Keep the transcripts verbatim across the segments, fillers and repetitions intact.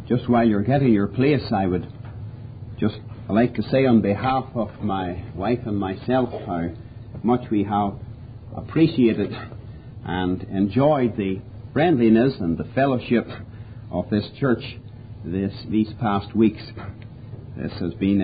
just while you're getting your place, I would just like to say on behalf of my wife and myself how much we have appreciated and enjoyed the friendliness and the fellowship of this church this, these past weeks. This has been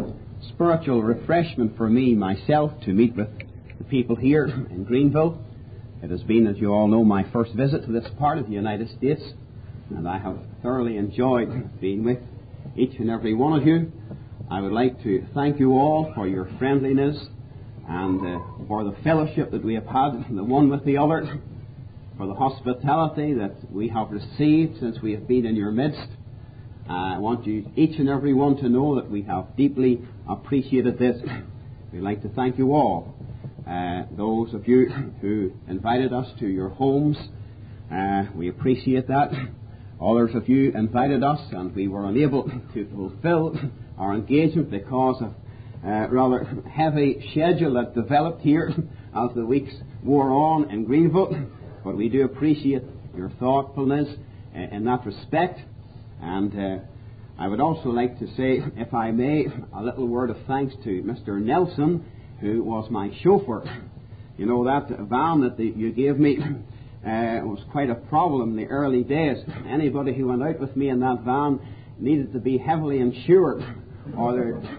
a spiritual refreshment for me, myself, to meet with the people here in Greenville. It has been, as you all know, my first visit to this part of the United States, and I have thoroughly enjoyed being with each and every one of you. I would like to thank you all for your friendliness and uh, for the fellowship that we have had, the one with the other, for the hospitality that we have received since we have been in your midst. Uh, I want you, each and every one, to know that we have deeply appreciated this. We'd like to thank you all. Uh, those of you who invited us to your homes, uh, we appreciate that. Others of you invited us and we were unable to fulfill our engagement because of a rather heavy schedule that developed here as the weeks wore on in Greenville. But we do appreciate your thoughtfulness uh, in that respect. And uh, I would also like to say, if I may, a little word of thanks to Mister Nelson, who was my chauffeur. You know, that van that the, you gave me uh, was quite a problem in the early days. Anybody who went out with me in that van needed to be heavily insured, or,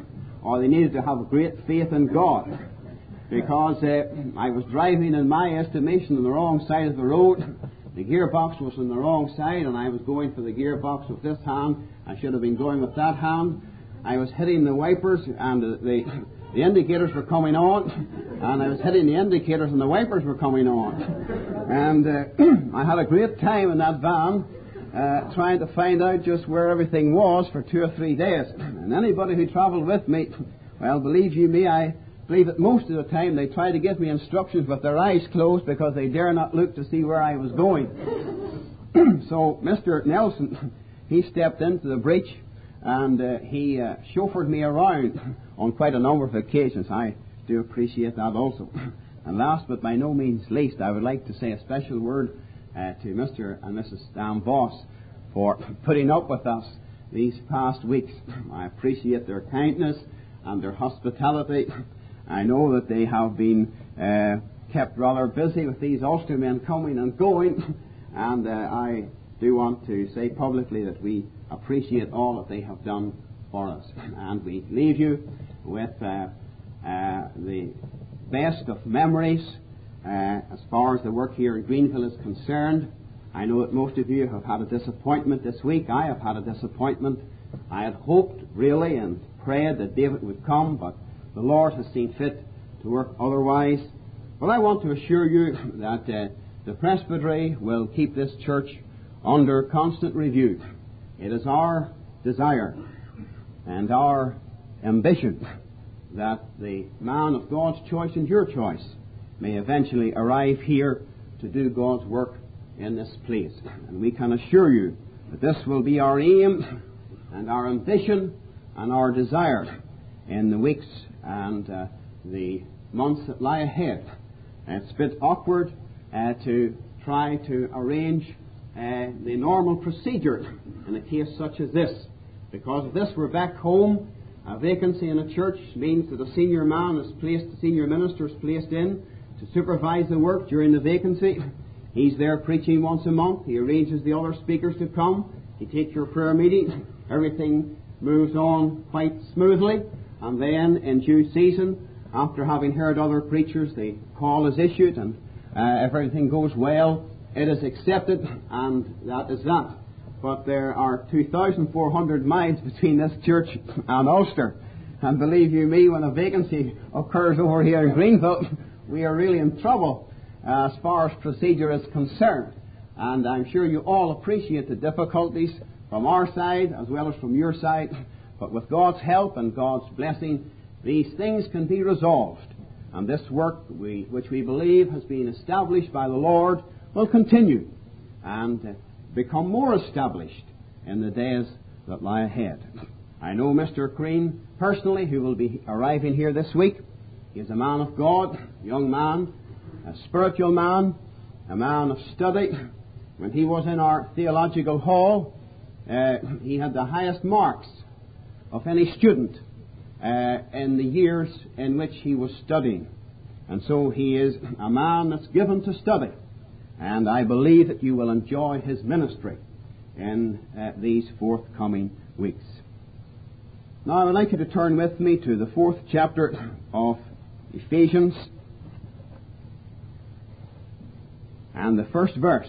or they needed to have great faith in God. Because uh, I was driving, in my estimation, on the wrong side of the road. The gearbox was on the wrong side, and I was going for the gearbox with this hand. I should have been going with that hand. I was hitting the wipers, and the, the, the indicators were coming on, and I was hitting the indicators, and the wipers were coming on. And uh, I had a great time in that van, uh, trying to find out just where everything was for two or three days. And anybody who travelled with me, well, believe you me, I believe that most of the time they try to give me instructions with their eyes closed because they dare not look to see where I was going. So Mister Nelson, he stepped into the breach and uh, he uh, chauffeured me around on quite a number of occasions. I do appreciate that also. And last but by no means least, I would like to say a special word uh, to Mister and Missus Stan Voss for putting up with us these past weeks. I appreciate their kindness and their hospitality. I know that they have been uh, kept rather busy with these Ulstermen coming and going, and uh, I do want to say publicly that we appreciate all that they have done for us. And we leave you with uh, uh, the best of memories uh, as far as the work here in Greenville is concerned. I know that most of you have had a disappointment this week. I have had a disappointment. I had hoped, really, and prayed that David would come, but the Lord has seen fit to work otherwise. But I want to assure you that uh, the Presbytery will keep this church under constant review. It is our desire and our ambition that the man of God's choice and your choice may eventually arrive here to do God's work in this place. And we can assure you that this will be our aim and our ambition and our desire in the weeks and uh, the months that lie ahead. It's a bit awkward uh, to try to arrange uh, the normal procedure in a case such as this, because if this were back home, a vacancy in a church means that a senior man is placed, a senior minister is placed in to supervise the work during the vacancy. He's there preaching once a month. He arranges the other speakers to come. He takes your prayer meeting. Everything moves on quite smoothly. And then, in due season, after having heard other preachers, the call is issued, and uh, if everything goes well, it is accepted, and that is that. But there are two thousand four hundred miles between this church and Ulster. And believe you me, when a vacancy occurs over here in Greenville, we are really in trouble uh, as far as procedure is concerned. And I'm sure you all appreciate the difficulties from our side as well as from your side. But with God's help and God's blessing, these things can be resolved. And this work, we, which we believe has been established by the Lord, will continue and uh, become more established in the days that lie ahead. I know Mister Crean personally, who will be arriving here this week. He is a man of God, a young man, a spiritual man, a man of study. When he was in our theological hall, uh, he had the highest marks of any student uh, in the years in which he was studying. And so he is a man that's given to study. And I believe that you will enjoy his ministry in uh, these forthcoming weeks. Now I would like you to turn with me to the fourth chapter of Ephesians and the first verse.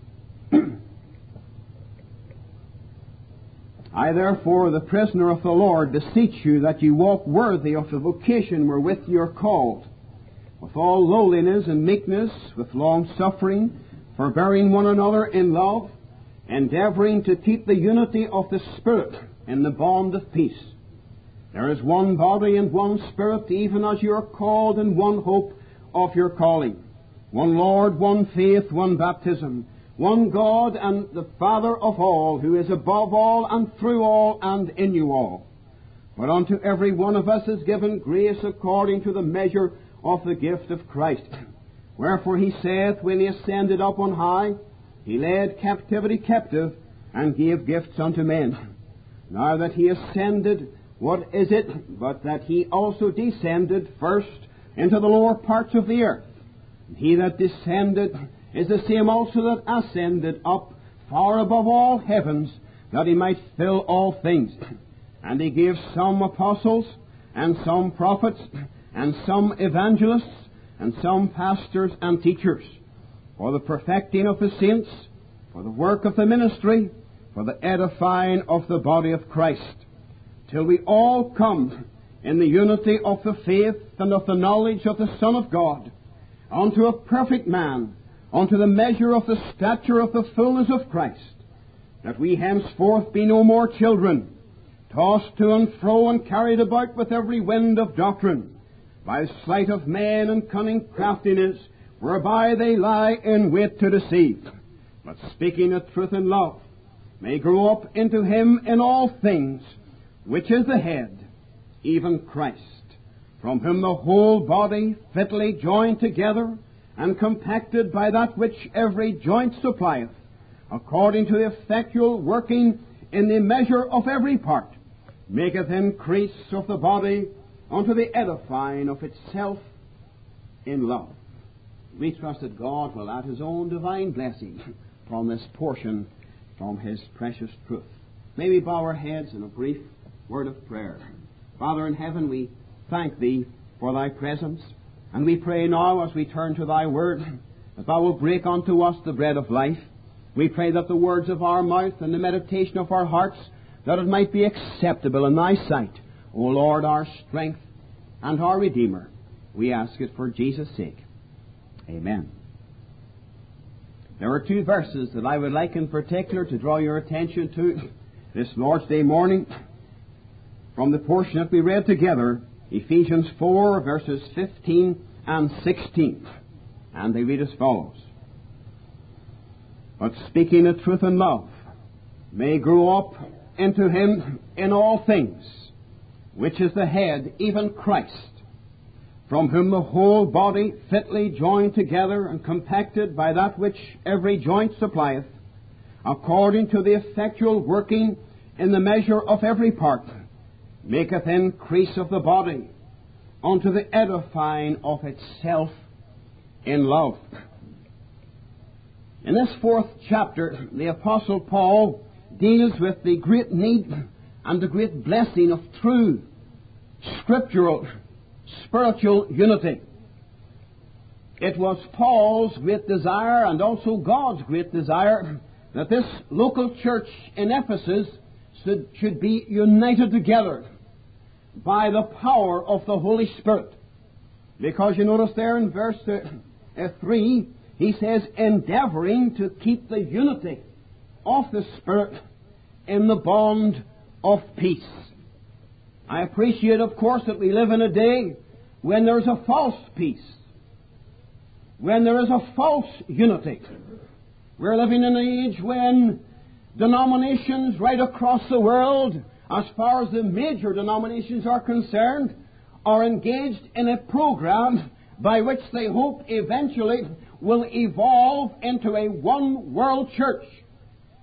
I therefore, the prisoner of the Lord, beseech you that you walk worthy of the vocation wherewith you are called, with all lowliness and meekness, with long suffering, forbearing one another in love, endeavouring to keep the unity of the Spirit in the bond of peace. There is one body and one Spirit, even as you are called in one hope of your calling. One Lord, one faith, one baptism, one God and the Father of all, who is above all and through all and in you all. But unto every one of us is given grace according to the measure of the gift of Christ. Wherefore he saith, when he ascended up on high, he led captivity captive, and gave gifts unto men. Now that he ascended, what is it but that he also descended first into the lower parts of the earth? And he that descended is the same also that ascended up far above all heavens, that he might fill all things. And he gave some apostles, and some prophets, and some evangelists, and some pastors and teachers, for the perfecting of the saints, for the work of the ministry, for the edifying of the body of Christ, till we all come in the unity of the faith and of the knowledge of the Son of God, unto a perfect man, unto the measure of the stature of the fullness of Christ, that we henceforth be no more children, tossed to and fro and carried about with every wind of doctrine, by sleight of men and cunning craftiness, whereby they lie in wait to deceive, but speaking the truth in love, may grow up into him in all things, which is the head, even Christ, from whom the whole body, fitly joined together and compacted by that which every joint supplieth, according to the effectual working in the measure of every part, maketh increase of the body unto the edifying of itself in love. We trust that God will add his own divine blessing from this portion from his precious truth. May we bow our heads in a brief word of prayer. Father in heaven, we thank thee for thy presence, and we pray now as we turn to thy word, that thou wilt break unto us the bread of life. We pray that the words of our mouth and the meditation of our hearts, that it might be acceptable in thy sight, O Lord, our strength and our Redeemer. We ask it for Jesus' sake. Amen. There are two verses that I would like in particular to draw your attention to this Lord's Day morning from the portion that we read together, Ephesians four, verses fifteen and sixteen. And they read as follows. But speaking the truth in love, may grow up into him in all things, which is the head, even Christ, from whom the whole body, fitly joined together and compacted by that which every joint supplieth, according to the effectual working in the measure of every part, maketh increase of the body unto the edifying of itself in love. In this fourth chapter, the Apostle Paul deals with the great need and the great blessing of true scriptural spiritual unity. It was Paul's great desire, and also God's great desire, that this local church in Ephesus should, should be united together by the power of the Holy Spirit. Because you notice there in verse uh, uh, three, he says, endeavoring to keep the unity of the Spirit in the bond of peace. I appreciate, of course, that we live in a day when there is a false peace, when there is a false unity. We're living in an age when denominations right across the world, as far as the major denominations are concerned, are engaged in a program by which they hope eventually will evolve into a one world church.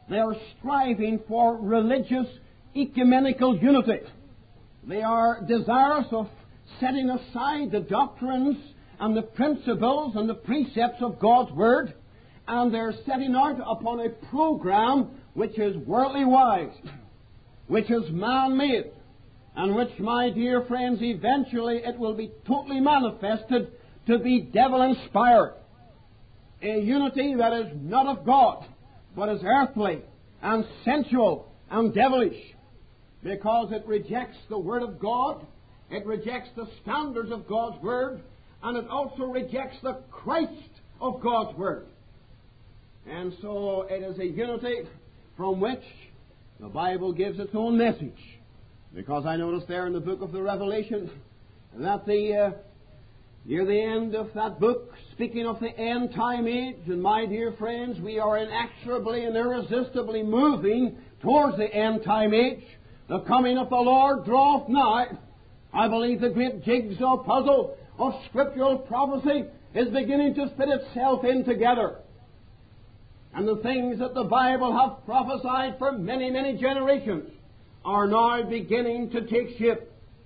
They are striving for religious ecumenical unity. They are desirous of setting aside the doctrines and the principles and the precepts of God's Word, and they're setting out upon a program which is worldly wise, which is man-made, and which, my dear friends, eventually it will be totally manifested to be devil-inspired. A unity that is not of God, but is earthly and sensual and devilish, because it rejects the Word of God, it rejects the standards of God's Word, and it also rejects the Christ of God's Word. And so it is a unity from which the Bible gives its own message. Because I notice there in the book of the Revelation that the uh, near the end of that book, speaking of the end time age, and my dear friends, we are inexorably and irresistibly moving towards the end time age. The coming of the Lord draweth nigh. I believe the great jigsaw puzzle of scriptural prophecy is beginning to fit itself in together. And the things that the Bible hath prophesied for many, many generations are now beginning to take shape.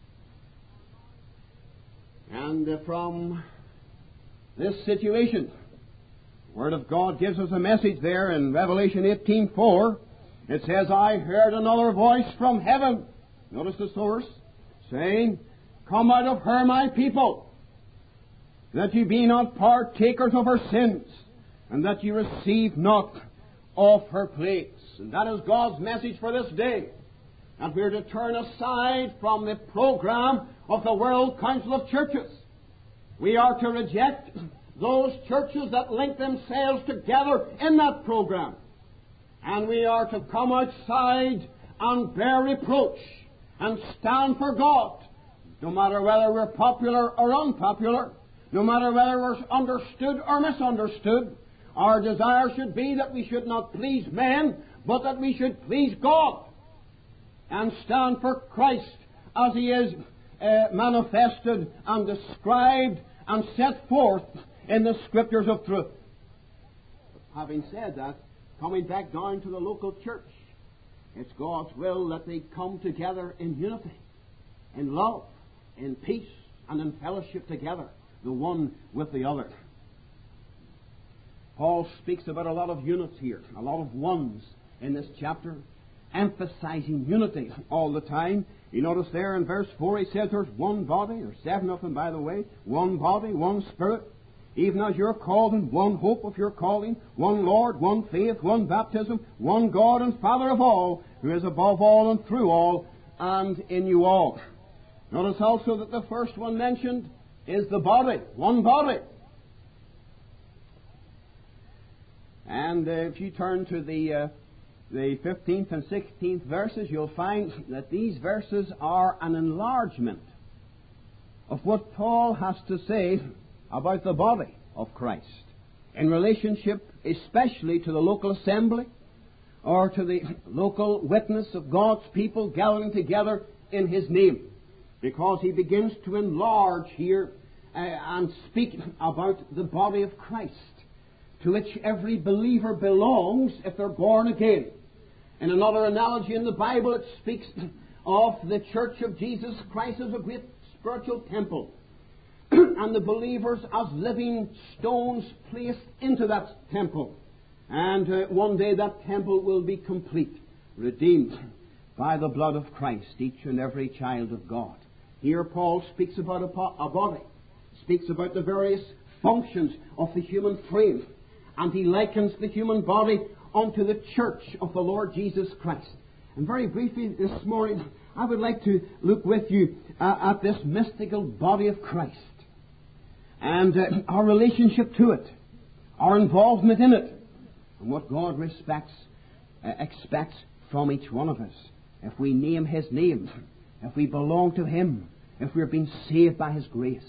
And uh, from this situation, the Word of God gives us a message there in Revelation eighteen four. It says, I heard another voice from heaven. Notice the source, saying, Come out of her, my people, that ye be not partakers of her sins, and that ye receive not of her plagues. And that is God's message for this day. And we're to turn aside from the program of the World Council of Churches. We are to reject those churches that link themselves together in that program. And we are to come outside and bear reproach and stand for God, no matter whether we're popular or unpopular, no matter whether we're understood or misunderstood. Our desire should be that we should not please men, but that we should please God and stand for Christ as He is uh, manifested and described and set forth in the Scriptures of truth. Having said that, coming back down to the local church, it's God's will that they come together in unity, in love, in peace, and in fellowship together, the one with the other. Paul speaks about a lot of units here, a lot of ones in this chapter, emphasizing unity all the time. You notice there in verse four, he says there's one body, there's seven of them, by the way, one body, one Spirit, even as you're called in one hope of your calling, one Lord, one faith, one baptism, one God and Father of all, who is above all and through all and in you all. Notice also that the first one mentioned is the body, one body. And uh, if you turn to the uh, the fifteenth and sixteenth verses, you'll find that these verses are an enlargement of what Paul has to say about the body of Christ in relationship especially to the local assembly or to the local witness of God's people gathering together in His name, because he begins to enlarge here uh, and speak about the body of Christ, to which every believer belongs if they're born again. In another analogy in the Bible, it speaks of the church of Jesus Christ as a great spiritual temple, and the believers as living stones placed into that temple. And uh, one day that temple will be complete, redeemed by the blood of Christ, each and every child of God. Here Paul speaks about a, po- a body, speaks about the various functions of the human frame, and he likens the human body unto the church of the Lord Jesus Christ. And very briefly this morning, I would like to look with you uh, at this mystical body of Christ and uh, our relationship to it, our involvement in it, and what God respects, uh, expects from each one of us. If we name His name, if we belong to Him, if we're being saved by His grace.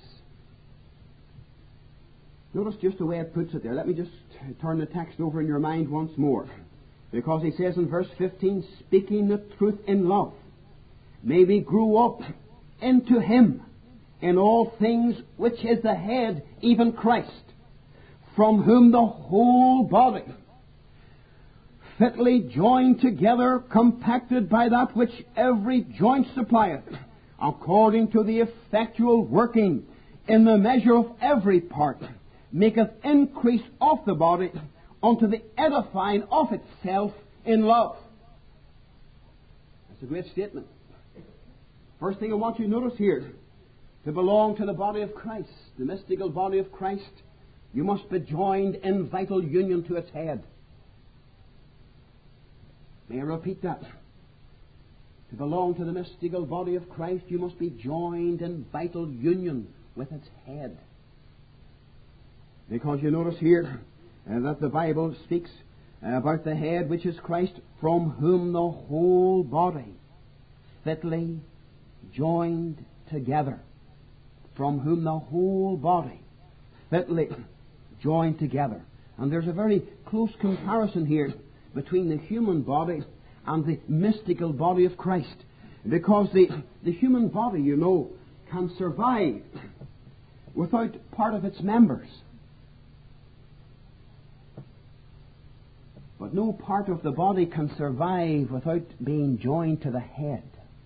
Notice just the way it puts it there. Let me just turn the text over in your mind once more. Because he says in verse fifteen, speaking the truth in love, may we grow up into Him in all things, which is the head, even Christ, from whom the whole body, fitly joined together, compacted by that which every joint supplieth, according to the effectual working in the measure of every part, maketh increase of the body unto the edifying of itself in love. That's a great statement. First thing I want you to notice here, to belong to the body of Christ, the mystical body of Christ, you must be joined in vital union to its head. May I repeat that? To belong to the mystical body of Christ, you must be joined in vital union with its head. Because you notice here uh, that the Bible speaks uh, about the head, which is Christ, from whom the whole body fitly joined together. From whom the whole body fitly joined together. And there's a very close comparison here between the human body and the mystical body of Christ. Because the, the human body, you know, can survive without part of its members. But no part of the body can survive without being joined to the head.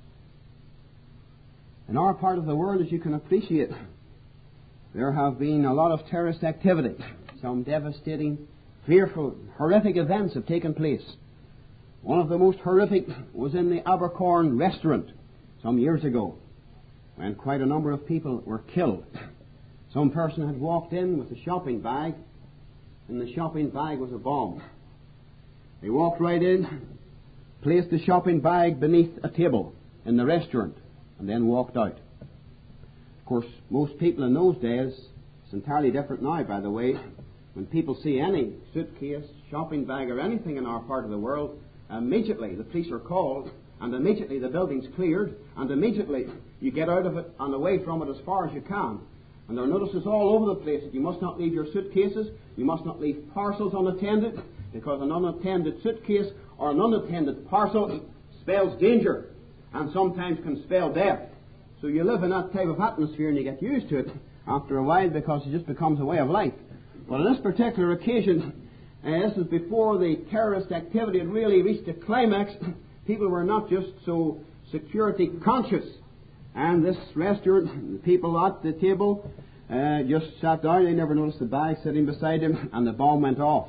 In our part of the world, as you can appreciate, there have been a lot of terrorist activity. Some devastating, fearful, horrific events have taken place. One of the most horrific was in the Abercorn restaurant some years ago, when quite a number of people were killed. Some person had walked in with a shopping bag, and the shopping bag was a bomb. They walked right in, placed the shopping bag beneath a table in the restaurant, and then walked out. Of course, most people in those days, it's entirely different now, by the way, when people see any suitcase, shopping bag, or anything in our part of the world, immediately the police are called, and immediately the building's cleared, and immediately you get out of it and away from it as far as you can. And there are notices all over the place that you must not leave your suitcases, you must not leave parcels unattended, because an unattended suitcase or an unattended parcel spells danger, and sometimes can spell death. So you live in that type of atmosphere and you get used to it after a while, because it just becomes a way of life. But on this particular occasion, uh, this was before the terrorist activity had really reached a climax. People were not just so security conscious. And this restaurant, the people at the table uh, just sat down. They never noticed the bag sitting beside him, and the bomb went off.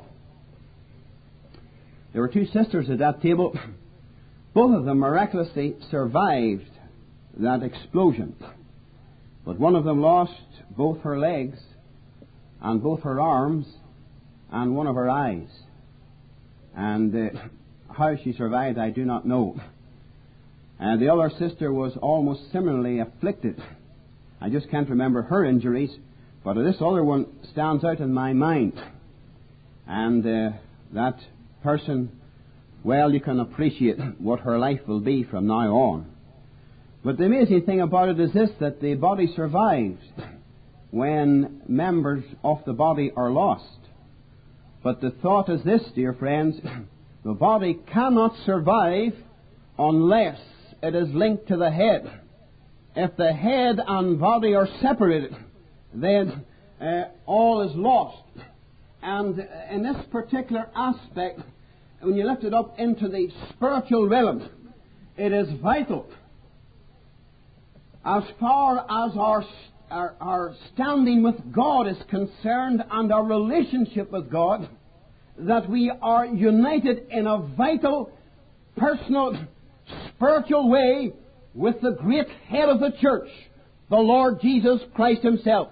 There were two sisters at that table. Both of them miraculously survived that explosion. But one of them lost both her legs and both her arms and one of her eyes. And uh, how she survived, I do not know. And the other sister was almost similarly afflicted. I just can't remember her injuries, but this other one stands out in my mind. And uh, that person, well, you can appreciate what her life will be from now on. But the amazing thing about it is this, that the body survives when members of the body are lost. But the thought is this, dear friends, the body cannot survive unless it is linked to the head. If the head and body are separated, then uh, all is lost. And in this particular aspect, when you lift it up into the spiritual realm, it is vital, as far as our, our, our standing with God is concerned and our relationship with God, that we are united in a vital, personal, spiritual way with the great head of the church, the Lord Jesus Christ Himself.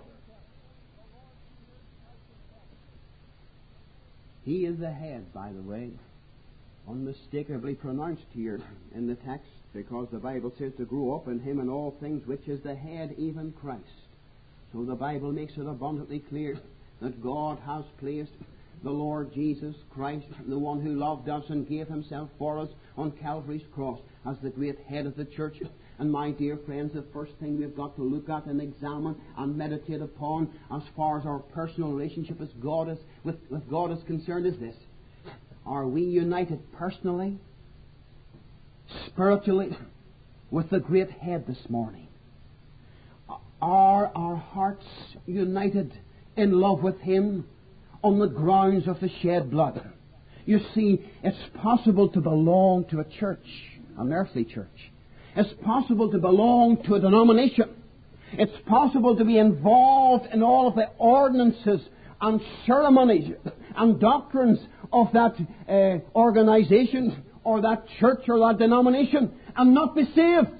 He is the head, by the way, unmistakably pronounced here in the text, because the Bible says to grow up in Him in all things, which is the head, even Christ. So the Bible makes it abundantly clear that God has placed the Lord Jesus Christ, the one who loved us and gave Himself for us on Calvary's cross, as the great head of the church. And my dear friends, the first thing we've got to look at and examine and meditate upon as far as our personal relationship with God is, with, with God is concerned is this. Are we united personally, spiritually, with the great head this morning? Are our hearts united in love with Him on the grounds of the shed blood? You see, it's possible to belong to a church, an earthly church. It's possible to belong to a denomination. It's possible to be involved in all of the ordinances and ceremonies and doctrines of that uh, organization or that church or that denomination and not be saved.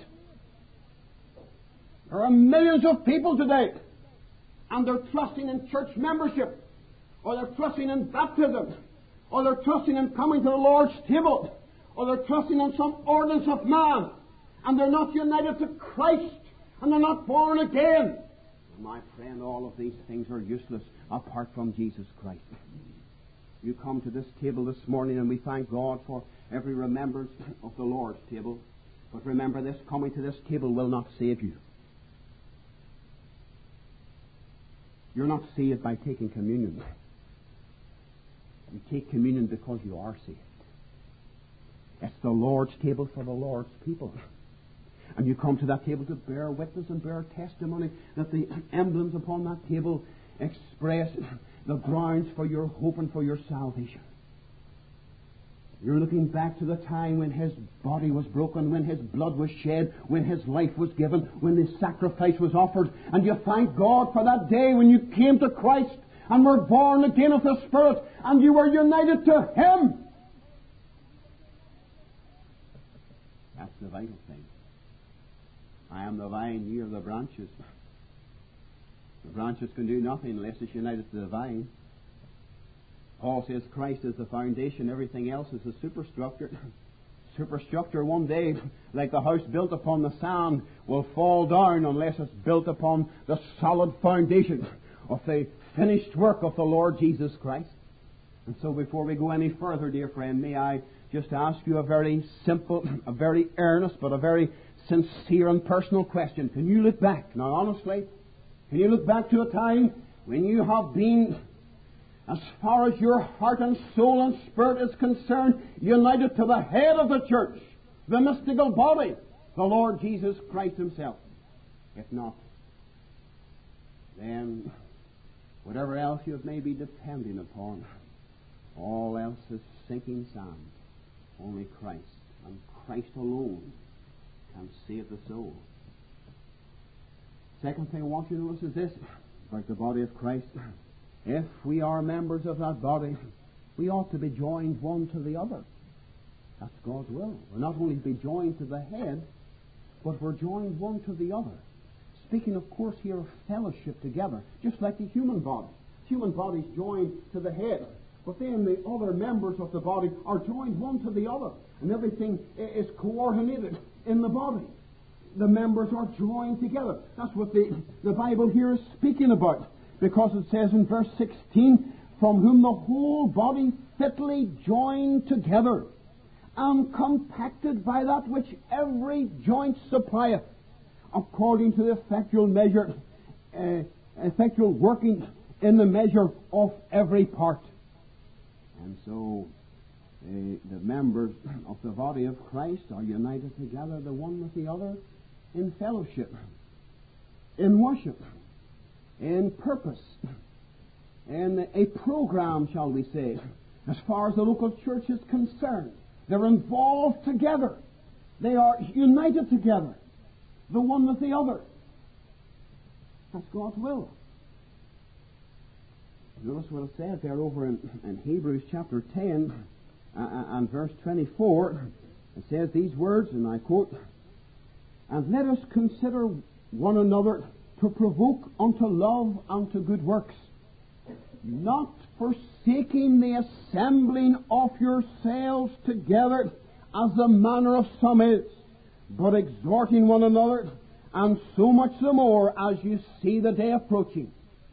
There are millions of people today, and they're trusting in church membership, or they're trusting in baptism, or they're trusting in coming to the Lord's table, or they're trusting in some ordinance of man, and they're not united to Christ, and they're not born again. My friend, all of these things are useless apart from Jesus Christ. You come to this table this morning, and we thank God for every remembrance of the Lord's table. But remember this, coming to this table will not save you. You're not saved by taking communion. You take communion because you are saved. It's the Lord's table for the Lord's people. And you come to that table to bear witness and bear testimony that the emblems upon that table express the grounds for your hope and for your salvation. You're looking back to the time when His body was broken, when His blood was shed, when His life was given, when the sacrifice was offered. And you thank God for that day when you came to Christ and were born again of the Spirit and you were united to Him. That's the vital thing. I am the vine, ye are the branches. The branches can do nothing unless it's united to the vine. Paul says Christ is the foundation, everything else is the superstructure. Superstructure one day, like the house built upon the sand, will fall down unless it's built upon the solid foundation of the finished work of the Lord Jesus Christ. And so before we go any further, dear friend, may I just ask you a very simple, a very earnest, but a very sincere and personal question. Can you look back, now honestly, can you look back to a time when you have been, as far as your heart and soul and spirit is concerned, united to the head of the church, the mystical body, the Lord Jesus Christ Himself? If not, then whatever else you may be depending upon, all else is sinking sand. Only Christ, and Christ alone, can save the soul. Second thing I want you to notice is this, about the body of Christ. If we are members of that body, we ought to be joined one to the other. That's God's will. We're not only to be joined to the head, but we're joined one to the other. Speaking, of course, here of fellowship together, just like the human body. Human body is joined to the head, but then the other members of the body are joined one to the other, and everything is coordinated in the body. The members are joined together. That's what the, the Bible here is speaking about, because it says in verse sixteen, from whom the whole body fitly joined together and compacted by that which every joint supplieth, according to the effectual measure, uh, effectual working in the measure of every part. And so uh, the members of the body of Christ are united together, the one with the other, in fellowship, in worship, in purpose, in a program, shall we say, as far as the local church is concerned. They're involved together. They are united together, the one with the other. That's God's will. Notice what it says there over in, in Hebrews chapter ten uh, and verse twenty-four. It says these words, and I quote, "And let us consider one another to provoke unto love and to good works, not forsaking the assembling of yourselves together as the manner of some is, but exhorting one another, and so much the more as you see the day approaching."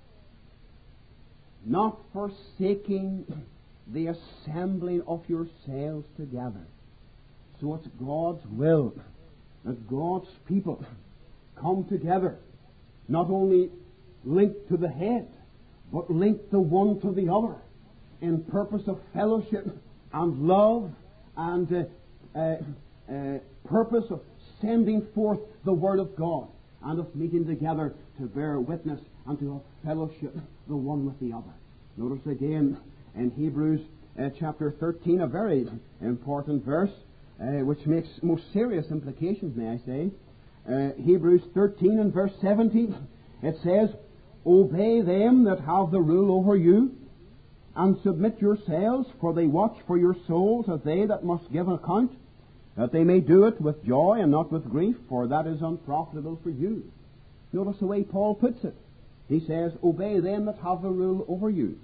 Not forsaking the assembling of yourselves together. So it's God's will that God's people come together, not only linked to the head, but linked the one to the other in purpose of fellowship and love and uh, uh, uh, purpose of sending forth the Word of God and of meeting together to bear witness and to have fellowship the one with the other. Notice again in Hebrews uh, chapter thirteen, a very important verse, uh, which makes most serious implications, may I say. Uh, Hebrews thirteen and verse seventeen, it says, "Obey them that have the rule over you, and submit yourselves, for they watch for your souls as they that must give account, that they may do it with joy and not with grief, for that is unprofitable for you." Notice the way Paul puts it. He says, "Obey them that have the rule over you."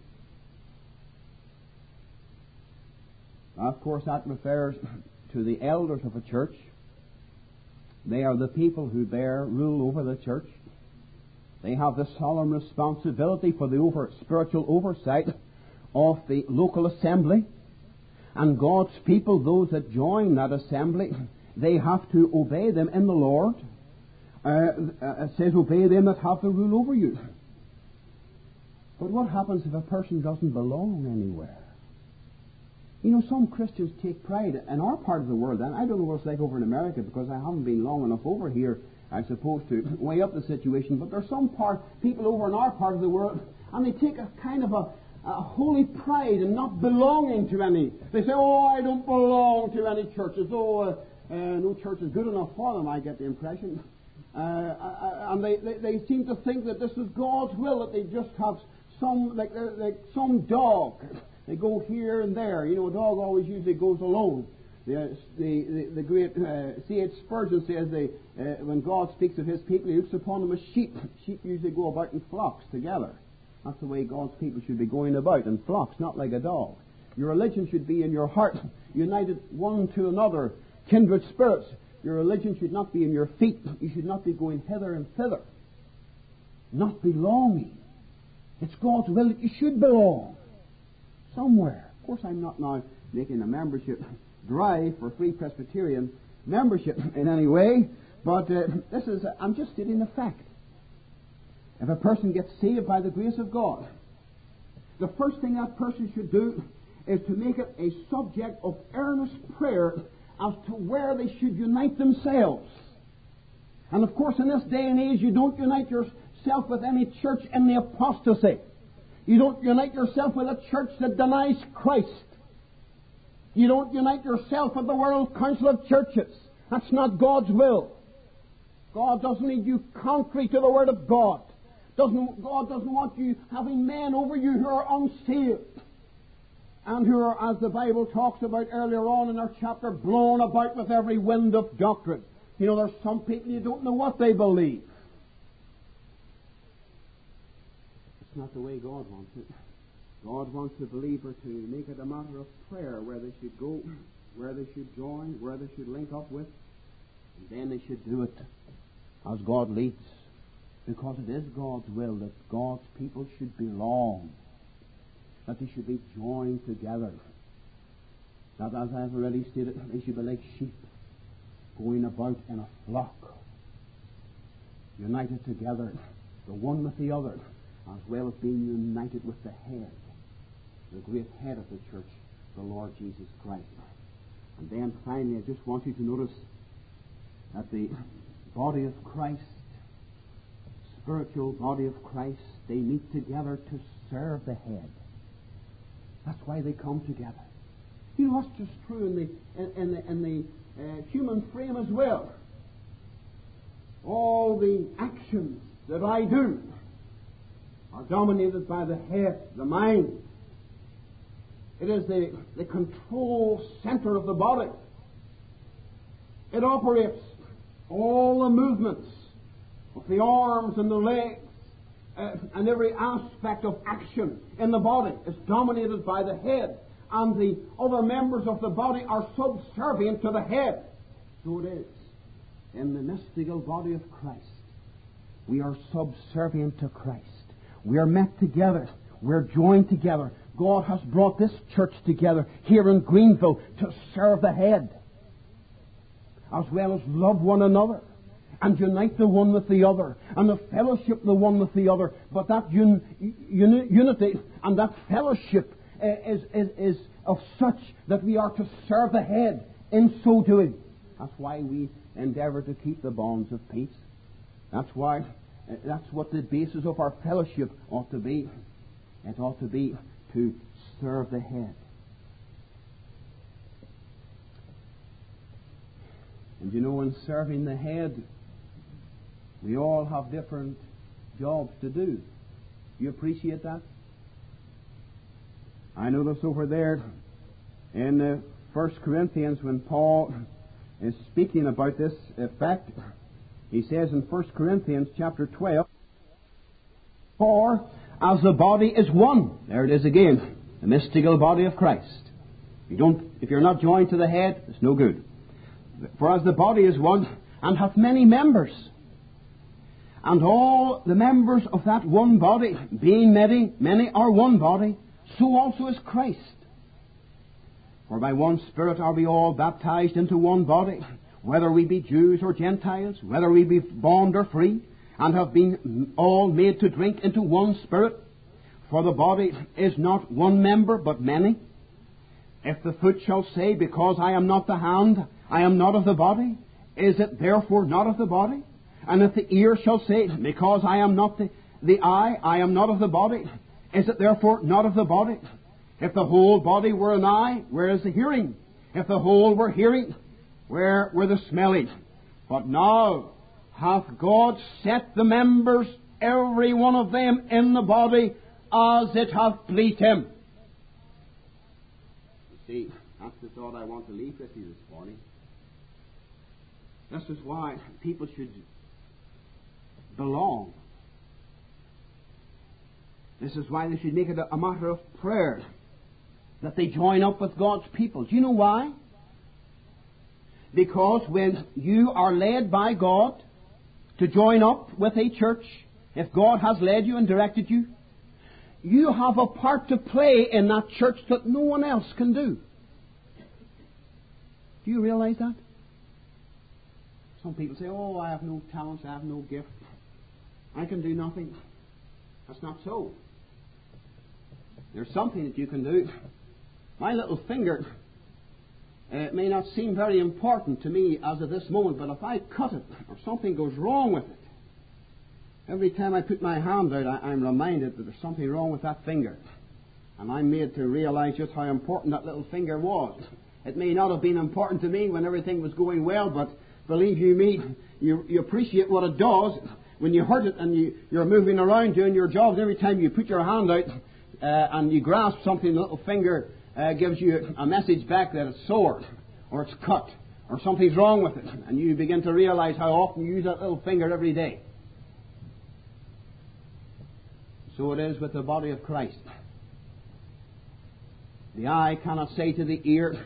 Now, of course, that refers to the elders of a church. They are the people who bear rule over the church. They have the solemn responsibility for the over, spiritual oversight of the local assembly. And God's people, those that join that assembly, they have to obey them in the Lord. Uh, it says, "Obey them that have the rule over you." But what happens if a person doesn't belong anywhere? You know, some Christians take pride in our part of the world, and I don't know what it's like over in America because I haven't been long enough over here, I suppose, to weigh up the situation. But there's some part, people over in our part of the world, and they take a kind of a, a holy pride in not belonging to any. They say, "Oh, I don't belong to any churches. Oh, uh, uh, no church is good enough for them," I get the impression. Uh, uh, and they, they, they seem to think that this is God's will, that they just have some, like, uh, like some dog. They go here and there. You know, a dog always usually goes alone. The, the, the, the great uh, C H Spurgeon says they, uh, when God speaks of His people, He looks upon them as sheep. Sheep usually go about in flocks together. That's the way God's people should be going about, in flocks, not like a dog. Your religion should be in your heart, united one to another, kindred spirits. Your religion should not be in your feet. You should not be going hither and thither. Not belonging. It's God's will that you should belong somewhere. Of course, I'm not now making a membership drive for Free Presbyterian membership in any way, but uh, this is, uh, I'm just stating the fact. If a person gets saved by the grace of God, the first thing that person should do is to make it a subject of earnest prayer as to where they should unite themselves. And of course, in this day and age, you don't unite yourself with any church in the apostasy. You don't unite yourself with a church that denies Christ. You don't unite yourself with the World Council of Churches. That's not God's will. God doesn't need you contrary to the Word of God. Doesn't, God doesn't want you having men over you who are unsaved and who are, as the Bible talks about earlier on in our chapter, blown about with every wind of doctrine. You know, there's some people you don't know what they believe. It's not the way God wants it. God wants the believer to make it a matter of prayer where they should go, where they should join, where they should link up with, and then they should do it as God leads. Because it is God's will that God's people should belong, that they should be joined together, that, as I've already stated, they should be like sheep going about in a flock, united together, the one with the other, as well as being united with the head, the great head of the church, the Lord Jesus Christ. And then finally, I just want you to notice that the body of Christ, spiritual body of Christ, they meet together to serve the head. That's why they come together. You know, that's just true in the in, in the, in the uh, human frame as well. All the actions that I do are dominated by the head, the mind. It is the, the control center of the body. It operates all the movements of the arms and the legs, uh, and every aspect of action in the body is dominated by the head, and the other members of the body are subservient to the head. So it is in the mystical body of Christ. We are subservient to Christ. We are met together. We're joined together. God has brought this church together here in Greenville to serve the head, as well as love one another and unite the one with the other and the fellowship the one with the other. But that un, un, unity and that fellowship uh, is, is, is of such that we are to serve the head in so doing. That's why we endeavour to keep the bonds of peace. That's why, uh, that's what the basis of our fellowship ought to be. It ought to be to serve the head. And you know, in serving the head, we all have different jobs to do. You appreciate that? I notice over there in uh, First Corinthians, when Paul is speaking about this effect, he says in First Corinthians chapter twelve, "For as the body is one," there it is again, the mystical body of Christ. You don't, if you're not joined to the head, it's no good. "For as the body is one, and hath many members, and all the members of that one body, being many, many are one body, so also is Christ. For by one Spirit are we all baptized into one body, whether we be Jews or Gentiles, whether we be bond or free, and have been all made to drink into one Spirit. For the body is not one member, but many. If the foot shall say, Because I am not the hand, I am not of the body, is it therefore not of the body? And if the ear shall say, Because I am not the, the eye, I am not of the body, is it therefore not of the body? If the whole body were an eye, where is the hearing? If the whole were hearing, where were the smelling? But now hath God set the members, every one of them, in the body, as it hath pleased Him." You see, that's the thought I want to leave with you this morning. This is why people should belong. This is why they should make it a, a matter of prayer, that they join up with God's people. Do you know why? Because when you are led by God to join up with a church, if God has led you and directed you, you have a part to play in that church that no one else can do. Do you realize that? Some people say, "Oh, I have no talents, I have no gift, I can do nothing." That's not so. There's something that you can do. My little finger, uh, it may not seem very important to me as of this moment, but if I cut it or something goes wrong with it, every time I put my hand out, I, I'm reminded that there's something wrong with that finger. And I'm made to realize just how important that little finger was. It may not have been important to me when everything was going well, but believe you me, you, you appreciate what it does when you hurt it and you, you're moving around doing your job. And every time you put your hand out uh, and you grasp something, the little finger uh, gives you a message back that it's sore or it's cut or something's wrong with it. And you begin to realize how often you use that little finger every day. So it is with the body of Christ. The eye cannot say to the ear,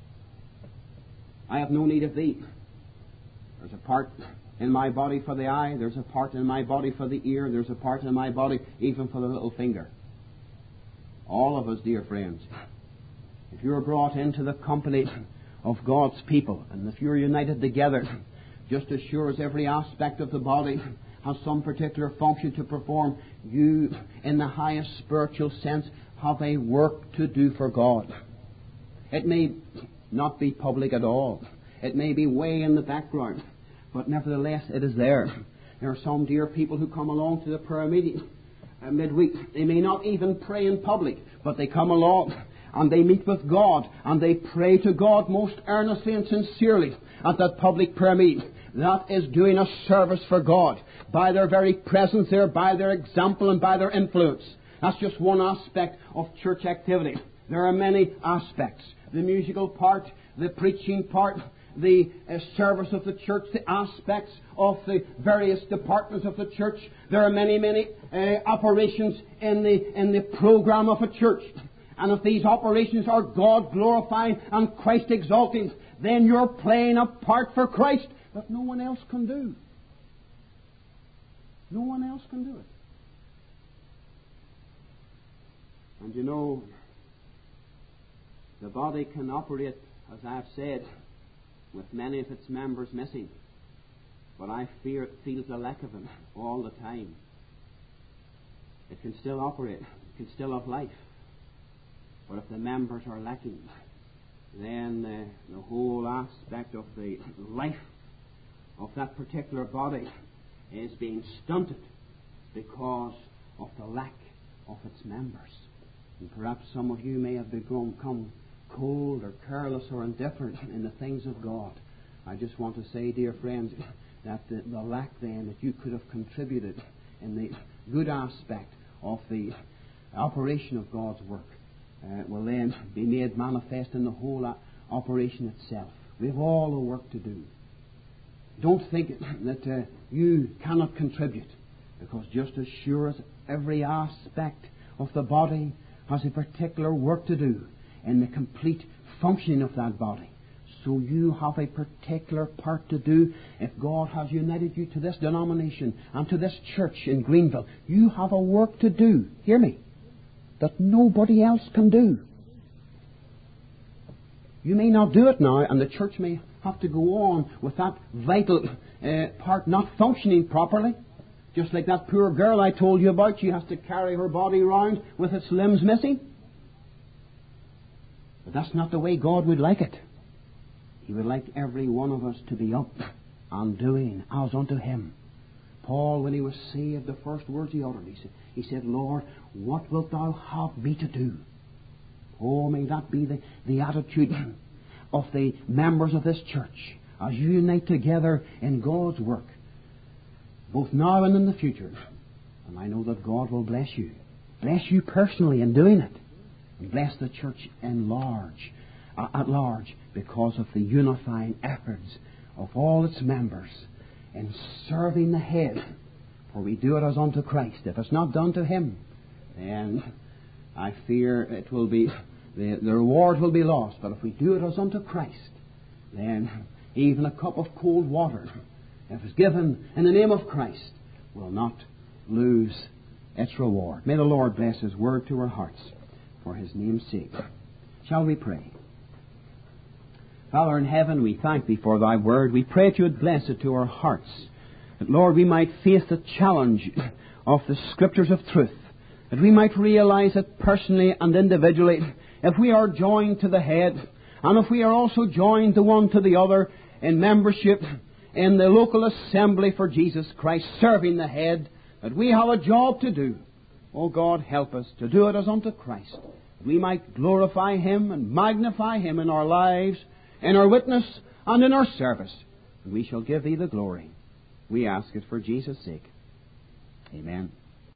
"I have no need of thee." There's a part in my body for the eye, there's a part in my body for the ear, there's a part in my body even for the little finger. All of us, dear friends, if you're brought into the company of God's people, and if you're united together, just as sure as every aspect of the body has some particular function to perform, you, in the highest spiritual sense, have a work to do for God. It may not be public at all. It may be way in the background. But nevertheless, it is there. There are some dear people who come along to the prayer meeting uh, midweek. They may not even pray in public, but they come along and they meet with God and they pray to God most earnestly and sincerely at that public prayer meeting. That is doing a service for God by their very presence there, by their example and by their influence. That's just one aspect of church activity. There are many aspects. The musical part, the preaching part, the uh, service of the church, the aspects of the various departments of the church. There are many, many uh, operations in the in the program of a church. And if these operations are God glorifying and Christ exalting, then you're playing a part for Christ that no one else can do. No one else can do it. And you know, the body can operate, as I've said, with many of its members missing. But I fear it feels a lack of them all the time. It can still operate. It can still have life. But if the members are lacking, then uh, the whole aspect of the life of that particular body is being stunted because of the lack of its members. And perhaps some of you may have become cold or careless or indifferent in the things of God. I just want to say, dear friends, that the, the lack then that you could have contributed in the good aspect of the operation of God's work uh, will then be made manifest in the whole uh, operation itself. We have all the work to do. Don't think that uh, you cannot contribute, because just as sure as every aspect of the body has a particular work to do in the complete functioning of that body, so you have a particular part to do. If God has united you to this denomination and to this church in Greenville, you have a work to do, hear me, that nobody else can do. You may not do it now, and the church may have to go on with that vital uh, part not functioning properly. Just like that poor girl I told you about, she has to carry her body around with its limbs missing. But that's not the way God would like it. He would like every one of us to be up and doing as unto Him. Paul, when he was saved, the first words he uttered, he said, he said, Lord, what wilt Thou have me to do? Oh, may that be the, the attitude of the members of this church as you unite together in God's work, both now and in the future. And I know that God will bless you. Bless you personally in doing it. And bless the church in large, uh, at large, because of the unifying efforts of all its members in serving the head. For we do it as unto Christ. If it's not done to Him, then I fear it will be, the, the reward will be lost. But if we do it as unto Christ, then even a cup of cold water, if it's given in the name of Christ, will not lose its reward. May the Lord bless His word to our hearts for His name's sake. Shall we pray? Father in heaven, we thank Thee for Thy word. We pray that You would bless it to our hearts, that, Lord, we might face the challenge of the Scriptures of truth, that we might realize it personally and individually, if we are joined to the head, and if we are also joined the one to the other in membership in the local assembly for Jesus Christ, serving the head, that we have a job to do. Oh God, help us to do it as unto Christ, that we might glorify Him and magnify Him in our lives, in our witness, and in our service. And we shall give Thee the glory. We ask it for Jesus' sake. Amen.